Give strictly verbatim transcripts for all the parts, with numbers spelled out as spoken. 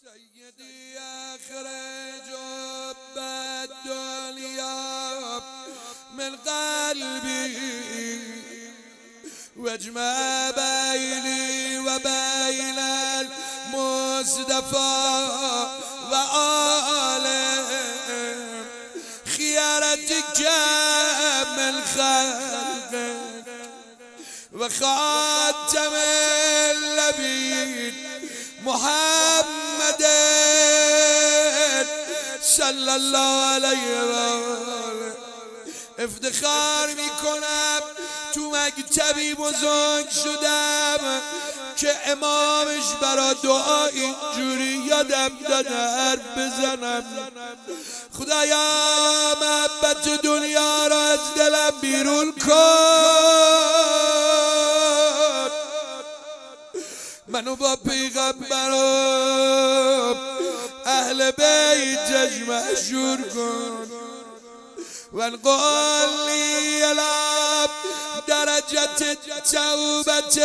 سيدي أخرج حب الدنيا من قلبي واجمع بيني وبين المصطفى وآله خيارتك من خلقك وخاتم النبيين محمد صلی الله علیه و آله. افتخار میکنم تو مکتبی بزرگ شدم که امامش برا دعا اینجوری یادم داده حرف بزنم. خدایا محبت دنیا را از دلم بیرون کن، منو با پیغمبرم اهل بیتش مشهور کن وانقل لی الاب درجت توبت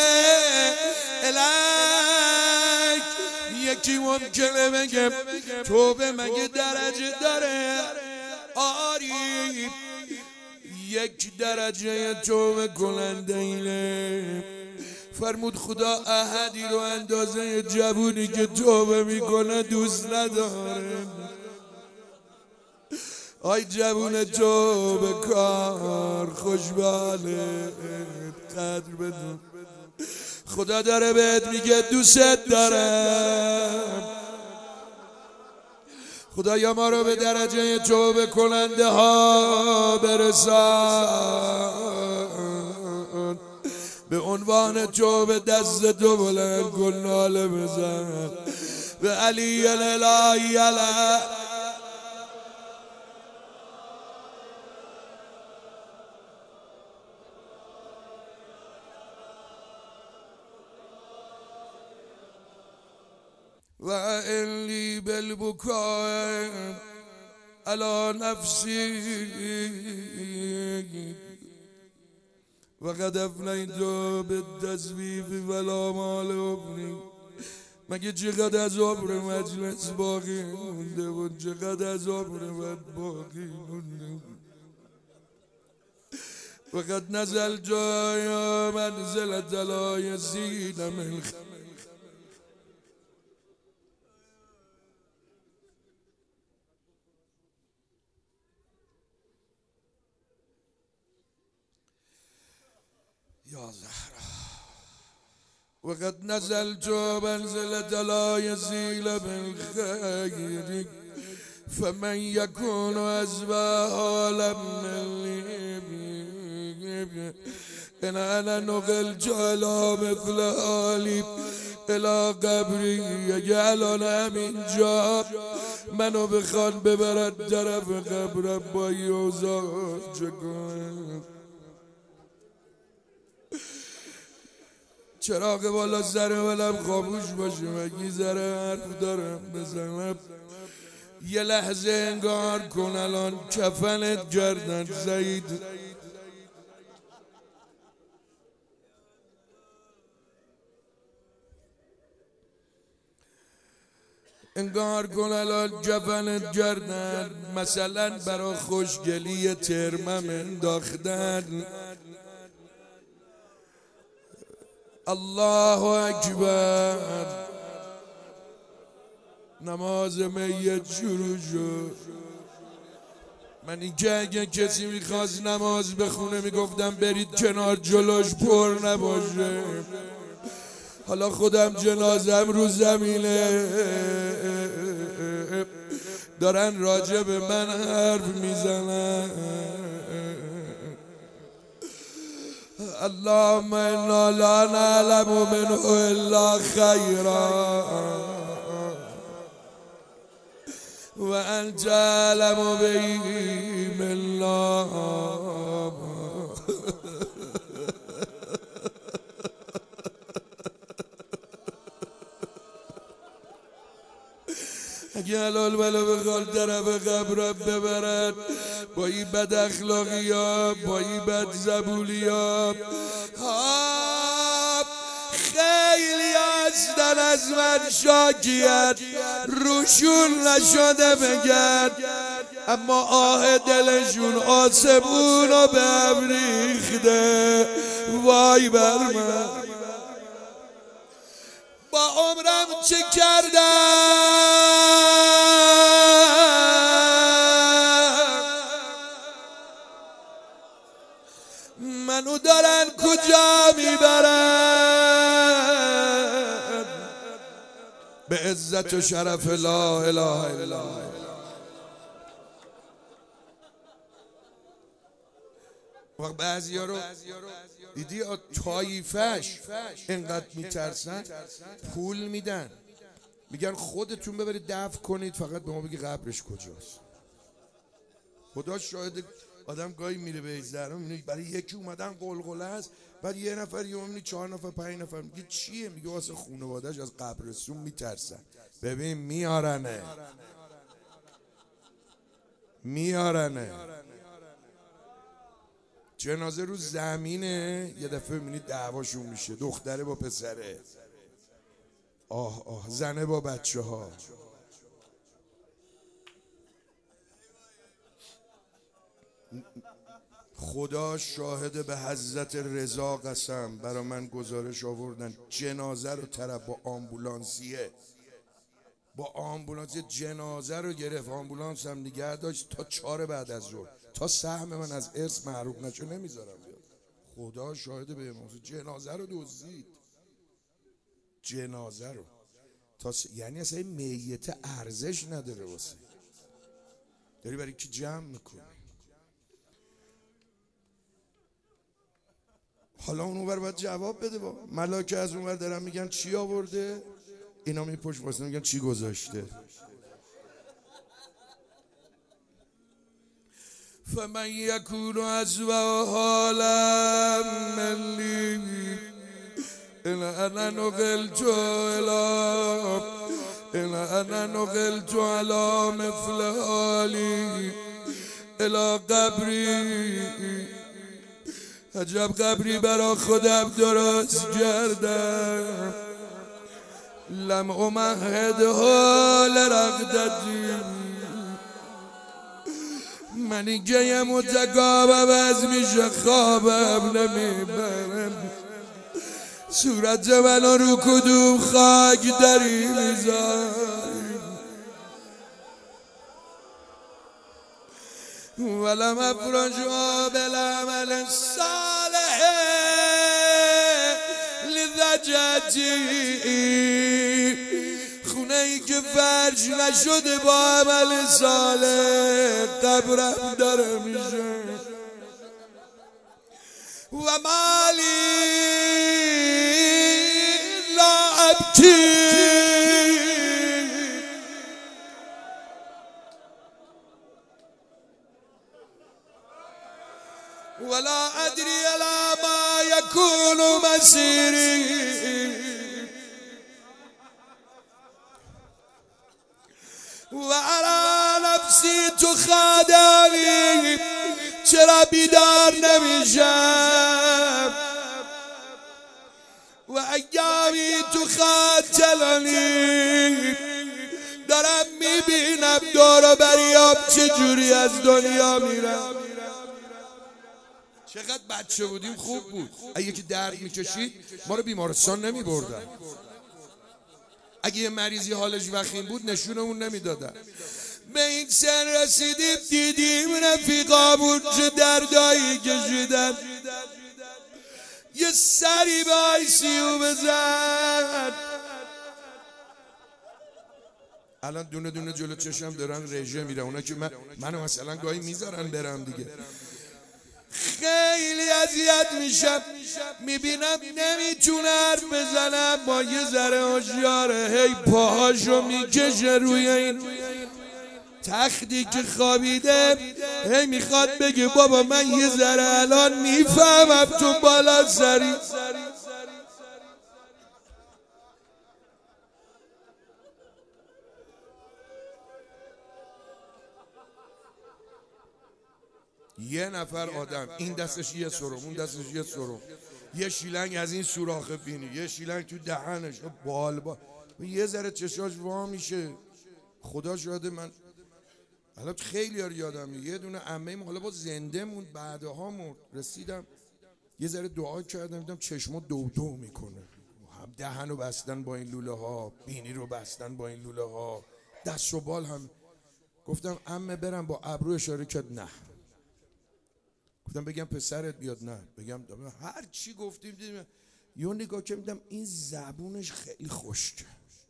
الک. یکی ممکنه بگم توبه مگه درجه داره؟ آری یک درجه توبه کننده اینه. فرمود خدا احدی رو اندازه جوونی که توبه میکنه دوست نداره. آی جوون توبه کار خوشباله قدر بدون. خدا داره بهت میگه دوست دارم. خدایا ما رو به درجه توبه کننده ها برسان. به عنوان توبه دست تو بلند کن ناله بزن به علی الهی علی. و الی بالبکاء علی نفسی وقد افنیت بالتسویف ولا مال ابنی. مگه چقدر از عمر مجلس باقی مونده و چقدر از عمر من باقی مونده. وقد نزل جای منزلت لا یزید من یا زهرا. وقد نزلت منزلة لا يزيل بالخير فمن يكون أزبى حالا مني إن أنا نقلت على مثل حالي إلى قبري يجعلنا من جاب منو بخوان ببرد طرف قبرم با یوزا چکن. چراغ بالا سر ولم خاموش باشه مگی ذره حرف دارم بزنم. یه لحظه انگار کن الان کفنت کردن زید. انگار کن الان کفنت کردن مثلا برا خوشگلی ترمم انداختن. الله اکبر. نماز میت شروع شد. من این که اگه کسی میخواست نماز بخونه میگفتم برید کنار جلوش پر نباشه. حالا خودم جنازم رو زمینه دارن راجع به من حرف میزنن. اللهم انا لا نعلم منه الا خيرا وانت اعلم به منا. اگه حلال بلا بخوال طرف قبرم ببرد با این بد اخلاقی ها با این بد زبولی ها خیلی از هستن از من شاکیت، روشون نشده بگن، اما آه دلشون آسمون رو به هم ریخته. وای بر من با عمرم چه کردم، منو دارن کجا میبرن؟ به عزت و شرف لا اله الا الله. وقت بعضی ها رو دیدی طایفش اینقدر میترسن پول میدن، میگن خودتون ببرید دفن کنید، فقط به ما بگی قبرش کجاست. خدا شاهد، آدم گاهی میره به زهرا میبینی برای یکی اومدن قلقله است، بعد یه نفر یه میبینی چهار نفر پنج نفر، میگه چیه؟ میگه واسه خانواده‌اش از قبرستون میترسن. ببین میارنه میارنه جنازه رو زمینه، یه دفعه میبینی دعواشون میشه، دختره با پسره، آه آه، زنه با بچه ها. خدا شاهد، به حضرت رضا قسم، برا من گزارش آوردن جنازه رو طرف با آمبولانسیه با آمبولانس جنازه رو گرفت، آمبولانس هم نگه داشت تا چهار بعد از ظهر، تا سهم من از ارث محروم نشه نمیذارم بیاد. خدا شاهد، به امام جنازه رو دزدید، جنازه رو تا س... یعنی اصلا میت ارزش نداره واسه، داری برای کی جمع میکنی؟ حالا اون اونور باید جواب بده. با ملاکه از اونور دارن میگن چی آورده، اینا می پشت واسه میگن چی گذاشته. فمن یکون از و حالا ملی ان انا نقلت الی ان انا نقلت علی مثل حالی الی قبری. عجب قبری برا خودم درست کردم، لم امهد حال رقدتی، منی که متقابم از میشه خوابم نمیبرم، صورت منو رو کدوم خاک داری میذاری، ولم افرشها بالعمل الصالح لذجتی، خونه ای که فرش نشده با عمل صالح قبرم داره میشه. و مالی لا ابکی ولا ادري على ما يكون مسيري، وعلى نفسي تخادعني، چرا بیدار نمیشم؟ و ایامی تخاتلنی، دارم میبینم دور و بریام چجوری از دنیا میرم. چقدر بچه بودیم خوب بود، اگه که درد میکشید ما رو بیمارستان نمیبردن، اگه یه مریضی حالش وخیم بود نشونمون نمیدادن. به این سن رسیدیم دیدیم رفیقامون چه دردایی کشیدن، یه سری به آی سی او بزن. الان دونه دونه جلو چشم دارن رژه میرن، اونا که من منو مثلا گاهی میذارن برم دیگه، خیلی اذیت میشم، میبینم نمیتونه حرف بزنم، با یه ذره هوشیاره هی پاهاشو میکشه روی این تختی که خوابیده، هی میخواد بگه بابا من یه ذره الان میفهمم تو بالا سری. یه نفر آدم، این دستش یه سرم اون دستش یه سرم، یه شیلنگ از این سوراخ بینی، یه شیلنگ تو دهنش، بال با یه ذره چشاش وا میشه. خدا شاده من حالا خیلی ها یادم، یه دونه عمه حالا با زنده موند، بعدها مرد. رسیدم یه ذره دعا کردم، دیدم چشمو دو دو میکنه، هم دهن رو بستن با این لوله ها، بینی رو بستن با این لوله ها، دست و بال هم. گفتم عمه برم با ابرو اشاره کرد نه. گفتم بگم پسرت بیاد نه، بگم هر چی گفتیم دیدم. یه نگاه که میدم این زبونش خیلی خشکه.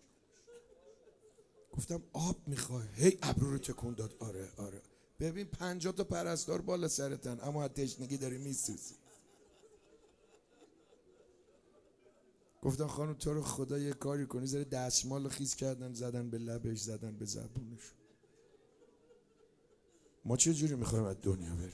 گفتم آب میخوای؟ هی ابرو رو تکون داد. آره آره. ببین پنجاه تا پرستار بالا سرتن اما از تشنگی داری میسوزی. گفتم خانم تو رو خدا یه کاری کنی، زره دستمال رو خیس کردن زدن به لبش، زدن به زبونش. ما چه جوری میخوایم از دنیا بریم؟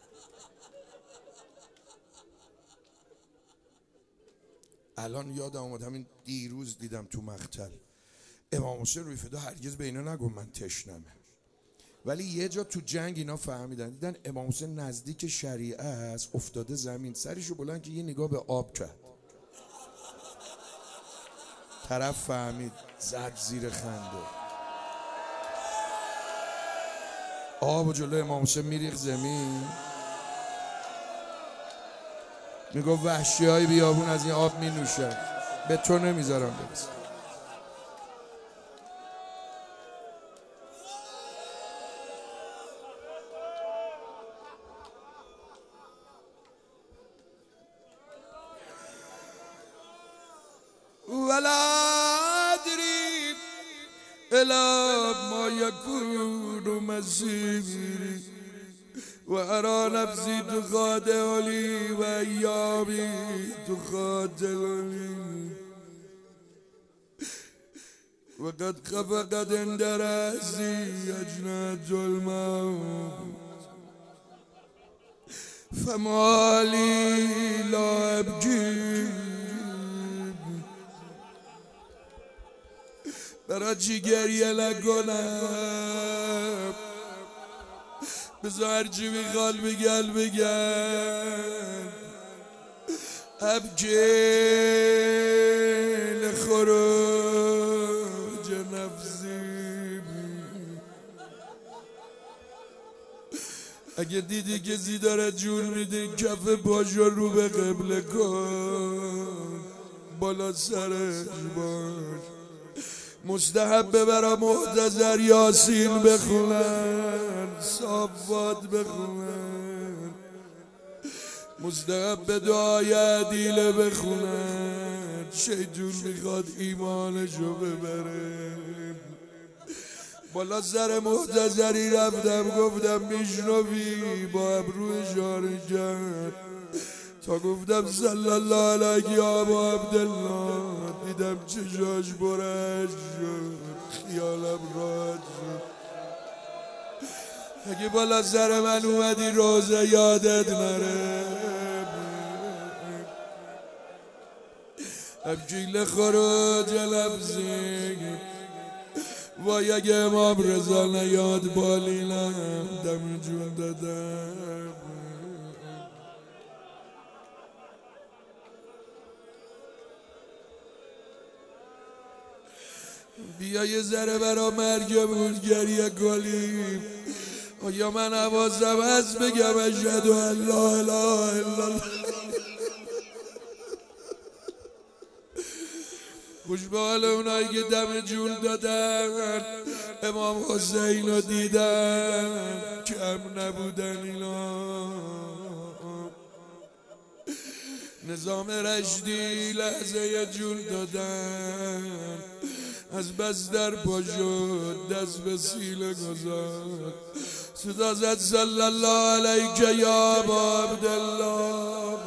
الان یادم اومد همین دیروز دیدم تو مقتل امام حسین روی فدا هرگز به اینا نگو من تشنمه، ولی یه جا تو جنگ اینا فهمیدن، دیدن امام حسین نزدیک شریعه است، افتاده زمین، سرشو بلند که یه نگاه به آب کرد. طرف فهمید، زد زیر خنده. آب و جلو امام حسین میریخ زمین، میگو وحشی های بیابون از این آب می نوشن، به تو نمیذارم برسه. ولا ادري الى ما يكون مسيري وارى نفسي تخادعني وايامي تخاتلني وقد خفقت عند راسي اجنحة الموت فما لي لا ابكي. برای چی گریه نکنم؟ بذار هرچی میخواد بگن بگن. ابکی لخروج نفسی. اگه دیدی کسی داره جون میده کف پاشو رو به قبله کن، بالا سرش باش. مستحب برا معتذر یاسین بخونن، صافات بخونن، مستحب دعای عدیله بخونن. شیطون میخواد ایمانشو ببره. بالا سر معتذری رفتم گفتم میشنوی، با ابرو اشاره کرد تا گفتم صلی الله علیه یا ابا عبدالله. دیدم چشاش برش شد، خیالم راحت شد. اگه بالا سر من اومدی روزه یادت نره. ابکی لخروج لفظی. وای اگه امام رضا نیاد بالینم دم جون دادم. بیا یه ذره برا مرگمون گریه کنیم. آیا من حواسم هست بگم اشهد ان لا اله الا الله. خوش به حال اونایی که دم جون دادن، امام حسین رو دیدن، کم نبودن اینا. نظام رشدی لحظه جون دادن، از بستر پا شد دست به سیله گذاشت، صدا زد صلی الله علیک یا ابا عبدالله.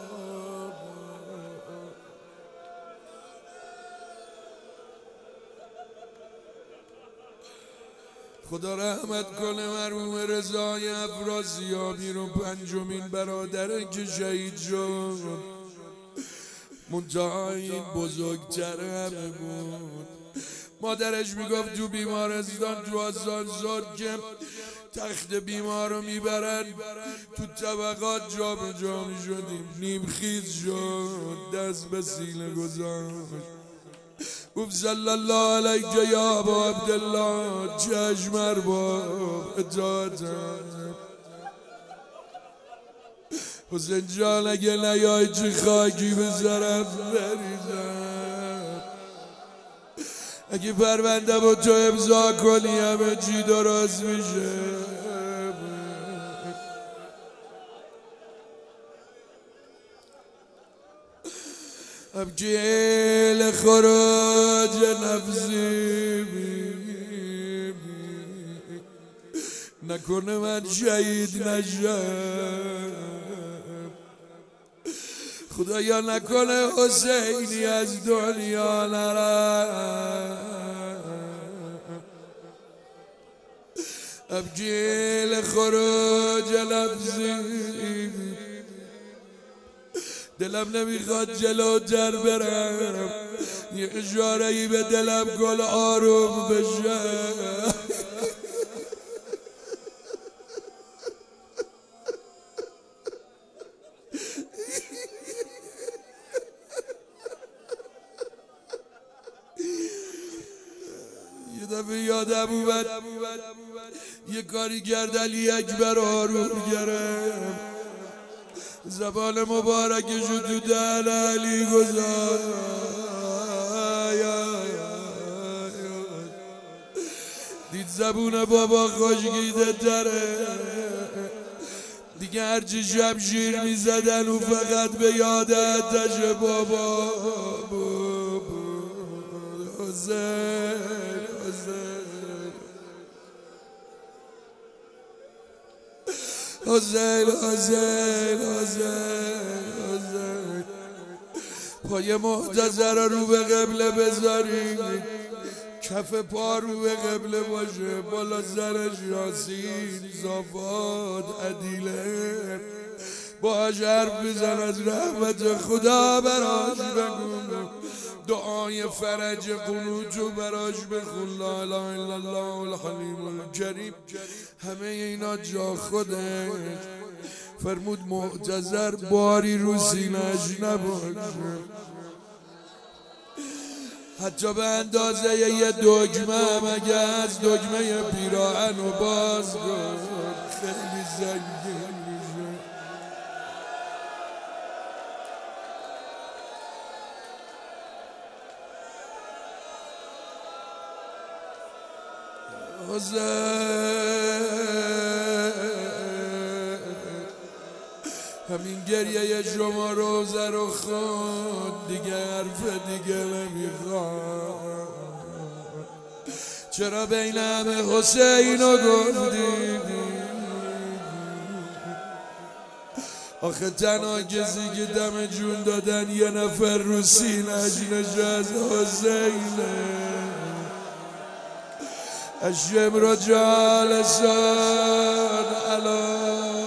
خدا رحمت کنه مرحوم رضای افراسیابی رو، پنجمین برادره که شهید شد. منتها این بزرگتر همه بود. مادرش میگفت تو بیمارستان تو آسانسور که تخت بیمار رو میبرن تو طبقات جا به جا میشدیم، نیم خیز شد دست به سینه گذاشت گفت صلی الله علیک یا ابا عبدالله، چشم ارباب اطاعتم. حسین جان اگه نیای چه خاکی به سرم بریزم، اگه پرونده با تو امضا کنی همه چی درست میشه. ابکی لخراج نفسی نکنه من شهید نشم، خدایا نکنه حسینی از دنیا نرم. ابکی لخراج نفسی دلم نمیخواد جلوتر برم، یه اشاره ای به دلم گل آروم بشه. یه دفعه یادم اومد یه کاری کرد علی اکبر آروم گرم، زبان مبارکشو تو دهن علی گذاشت، دید زبون بابا خشکیده تره دیگه، هرچی شمشیر میزدن و فقط به یاد آتش بابا بود. حسین حسین حسین حسین حسین پای معتذر رو به قبله بذاری، کف پا رو به قبله باشه، بالا سرش یاسین صافات عدیله، باهاش حرف بزن، از رحمت خدا براش بگو، دعای فرج قنوتو براش بخون، لا اله الا الله الحلیم الکریم. همه اینا جا خودش، فرمود معتذر باری رو سینه‌اش نباشه، حتی به اندازه یه دگمه هم اگه از دگمه پیراهن و باز کن خیلی زنگین میشه. همین گریه شما روزه رو خود دیگه حرف دیگه نمیخواد، چرا بین همه حسین رو گفتی؟ آخه تنها کسی که دم جون دادن یه نفر رو سینه‌اش نشست حسینه. الشمر جالسان علی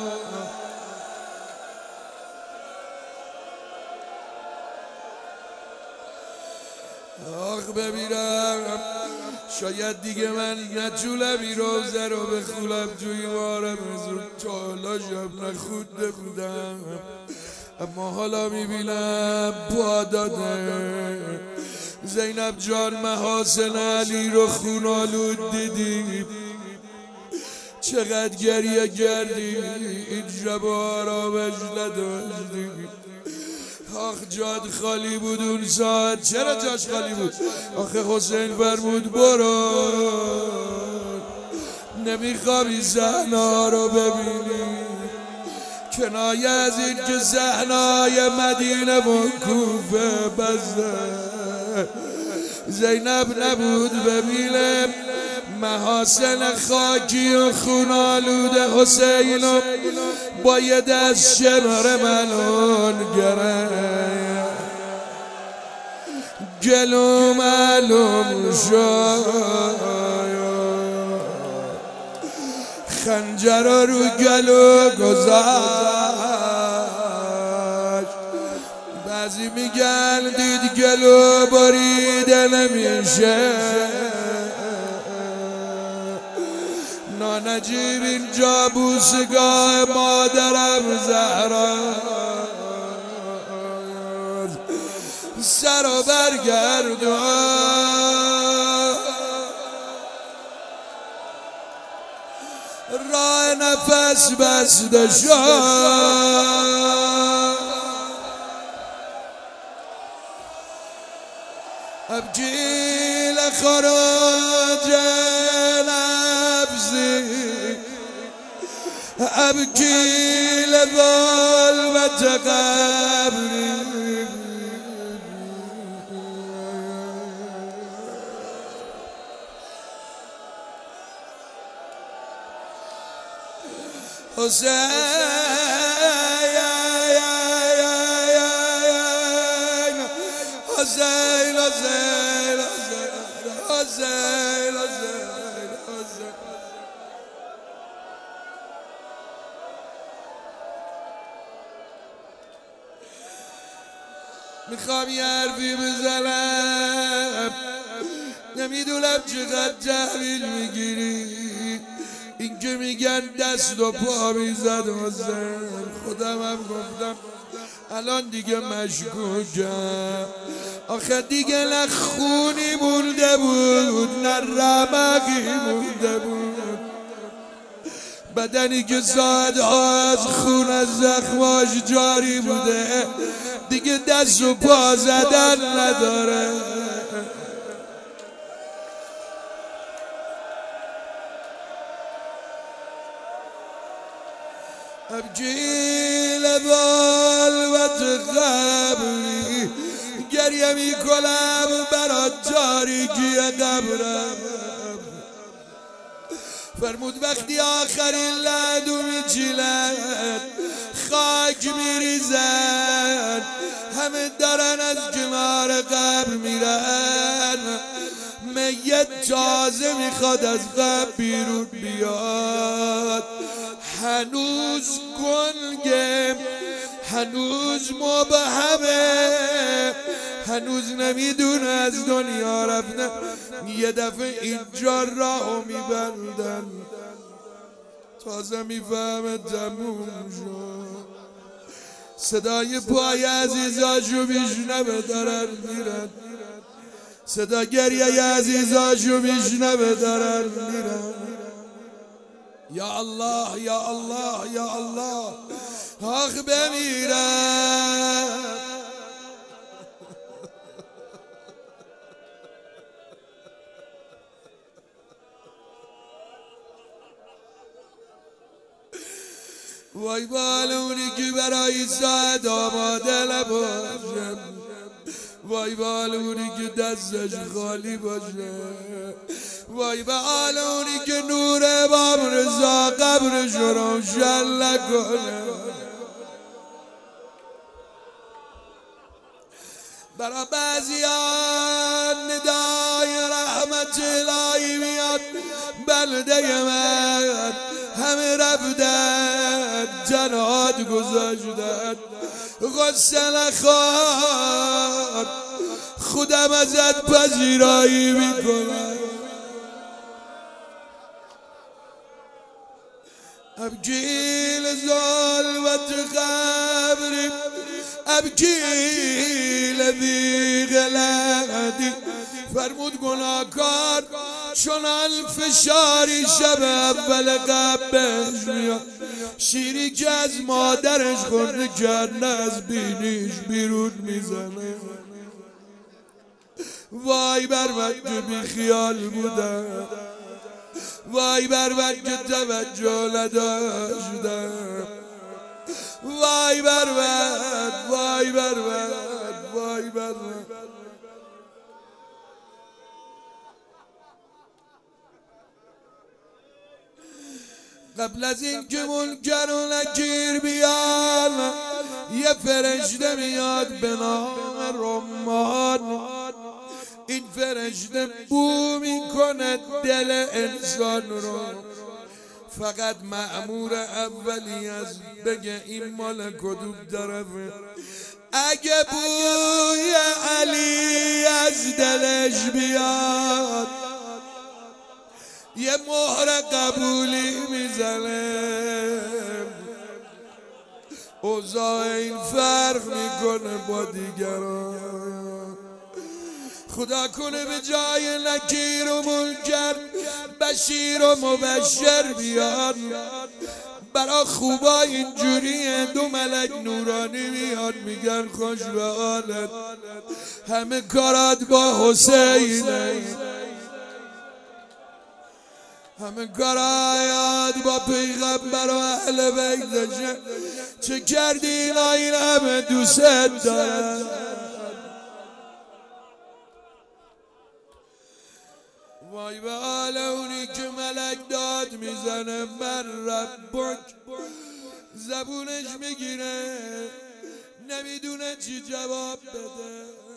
آخ بمیرم، شاید دیگه من نتونم این روزه رو بخونم توی مارم، زود تالا شب نخونده بودم، اما حالا میبینم پا داده. زینب جان محاسن علی رو خونالود دیدی، چقدر گریه کردی، این شب آرامش نداشتی. آخ جاد خالی بود اون ساعت، چرا جاش خالی بود؟ آخه حسین فرمود برو، نمیخوابی صحنه رو ببینی، کنایه از این که صحنه‌های مدینه و کوفه بسته. زینب نبود ببینه محاسن خاکی و خونالود حسین و با یه دست شمر ملون گره گلو معلوم شد، خنجر رو گلو گذاشت. بعضی میگن دید گلو بریده نمیشه، نجیب اینجا بوسگاه مادرم زهرا سر و برگردون راه نفس بسته شد ابجی لخروج نفسی ابجی لظلمت قبری حسین حسین حسین حسین حسین میخوام یه حرفی بزنم نمیدونم چقدر تحویل میگیری این که میگن دست و پا میزد حسین خودم هم گفتم الان دیگه مشکوکم آخه دیگه نه خونی مونده بود نه رمقی مونده بود بدنی که ساعتها از خون از زخماش جاری بوده دیگه دست و پا زدن نداره ابجی لظلمت قبری گریه میکنم برا تاریکی قبرم فرمود وقتی آخرین لعدو میچیلن خاک میریزن همه دارن از کنار قبر میرن میت تازه میخواد از قبر بیرون بیاد هنوز گنگه هنوز مبهمه هنوز نمیدونه از دنیا رفته یه دفعه اینجا راهو میبندن تازه میفهمه تموم شد صدای پای عزیزاشو میشنوه دارن میرن صدا گریه عزیزاشو میشنوه دارن میرن یا الله یا الله یا الله آخ بمیرم وای بالونی که برای ساعت آماده نباشه وای بالونی که دستش خالی باشه وای بالونی که نور امام رضا قبرش رو روشن نکنه برا بعضیان ندای رحمت الهی میاد بلده من همه رفتن جنات گذاشتن غصه نخواد خودم ازت پذیرایی میکنم ابکی لظلمت قبری ابکی لذی غلطی فرمود گناهکار چون الفشاری شب اول قبلش میاد شیری که از مادرش خورده کرده از بینیش بیرون میزنه وای بر من که بی خیال بودم وای بر من که توجه نداشتم وای بر من وای بر من وای بر من قبل از این که منکر و نکیر بیان یه فرشته میاد به نام رمان این فرشته بو میکنه دل انسان رو فقط مأمور اولی از بگه این مال کدوم طرفه اگه بوی علی از دلش بیاد یه مهر قبولی میزنه. اوضاع این فرق میکنه با دیگران. خدا کنه به جای نکیر و منکر بشیر و مبشر بیاد. برا خوبا اینجوریه، دو ملک نورانی میاد میگن خوش به حالت، همه کارات با حسینه، همه کارات با پیغمبر و اهل بیتشه. چه کردی اینا این همه دوست دارن؟ وای به حال اونی که ملک داد میزنه من ربک، زبونش میگیره نمیدونه چی جواب بده.